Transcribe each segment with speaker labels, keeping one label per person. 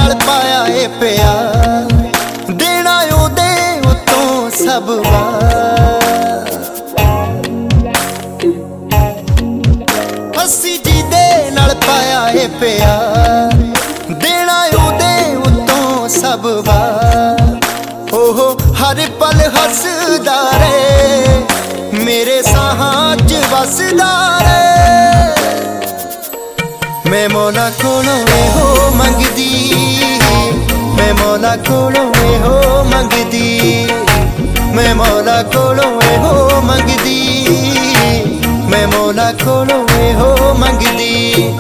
Speaker 1: नाल पाया ए प्यार, देना ओदे उत्तों सब वार। अस्सी जी दे नाल पाया ए प्यार, देना ओदे उत्तों सब वार। ओहो हर पल हसदा रे, मेरे साहां च वसदा रे। मैं मौला कोलों एहो मंगदी, मैं मौला कोलों एहो मंगदी, मैं मौला कोलों एहो मंगदी, मैं मौला कोलों एहो मंगदी।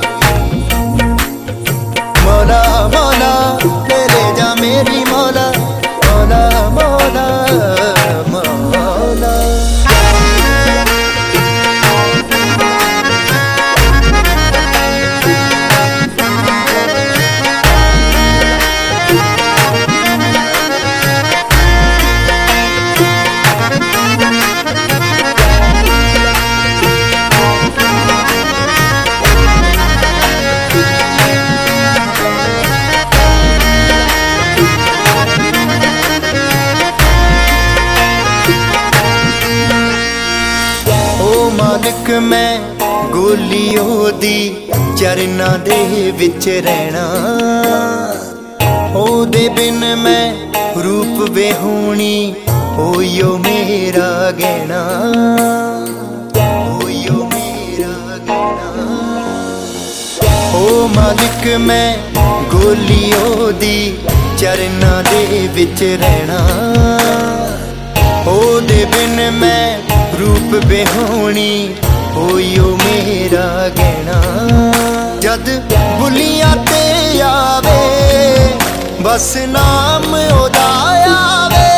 Speaker 1: मौला मौला ले ले जा मेरी मौला, मौला मौला मौला। मालिक मैं गोली ओदी चरना दे विच रहना, ओदे बिन मैं रूप बेहोनी, ओयो मेरा गहना, ओयो मेरा गहना। ओ मालिक मैं गोली ओदी चरना दे विच रहना, ओदे बिन मैं रूप बेहोनी, ओयो मेरा गहना। जद बुलियां ते आवे बस नाम ओदा आवे,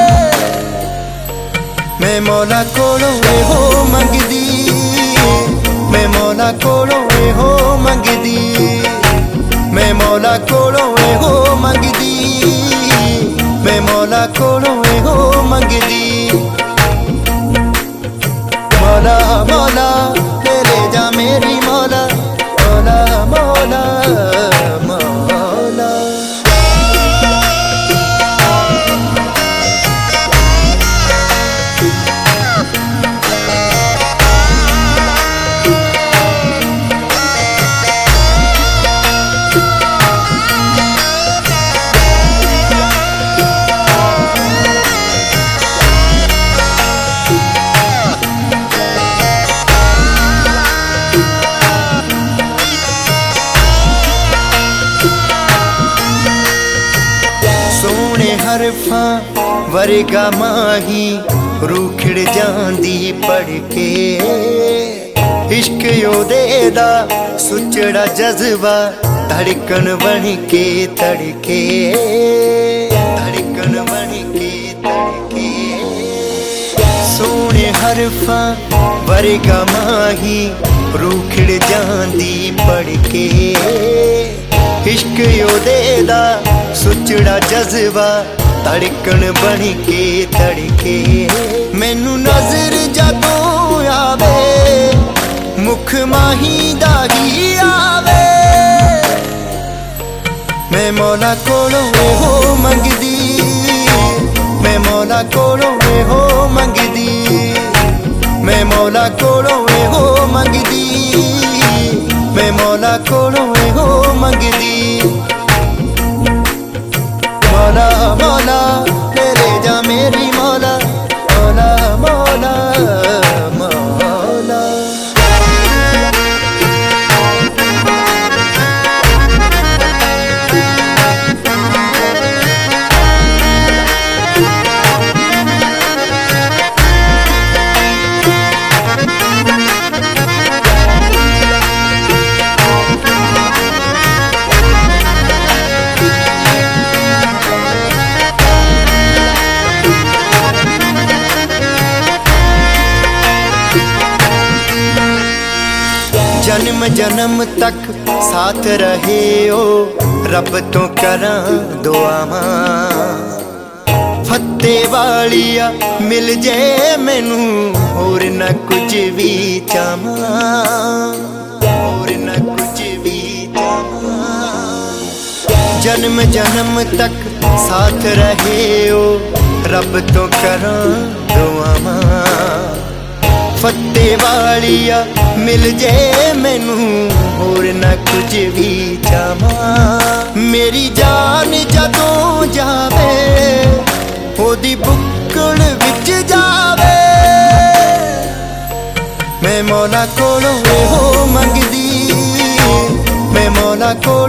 Speaker 1: मैं मौला कोलों एहो मंगदी, मैं मौला कोलों एहो मंगदी, मैं मौला कोलों एहो मंगदी, मैं मौला कोलों एहो मंगदी। मौला मौला ले ले जा मेरी मौला, मौला मौला मौला। हरफां वर्गा माही रूखड़ जांदी पढ़ के, इश्क ओदे दा सुचड़ा जज्बा धड़कन बन के तड़के, धड़कन बन के तड़के। सोने हरफां वर्गा माही रूखड़ जांदी पढ़ के, इश्क ओदे दा सुचड़ा जज्बा धड़कन बन के तड़के। मैनू नजर जदों आवे मुख माही दा ही आवे, मैं मौला कोलों एहो मंगदी, मैं मौला कोलों एहो मंगदी, मैं मौला कोलों एहो मंगदी, मैं मौला कोलों एहो मंगदी। मौला मौला ले ले जा मेरी मौला, मौला मौला मौला। जन्म जन्म तक साथ रहे ओ रब तो करां दुआवां, फत्ते वालिया मिल जे मैनू होर न कुछ भी चाहां, होर न कुछ भी चाहां। जन्म जन्म तक साथ रहे ओ रब तो करा दुआवां फत्ते वालिया मिल जे मैनू होर ना कुछ भी चाहां मेरी जान जदों जावे ओदी बुक्कड़ विच जावे मैं मौला कोलों एहो मंगदी मैं मौला को